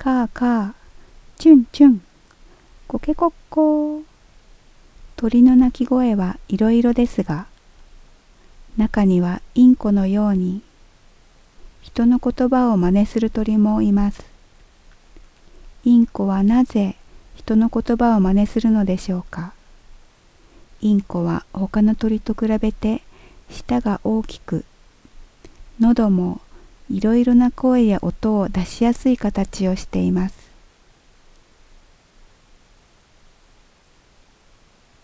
カーカー、チュンチュン、コケコッコー。鳥の鳴き声はいろいろですが、中にはインコのように人の言葉を真似する鳥もいます。インコはなぜ人の言葉を真似するのでしょうか。インコは他の鳥と比べて舌が大きく、喉もいろいろな声や音を出しやすい形をしています。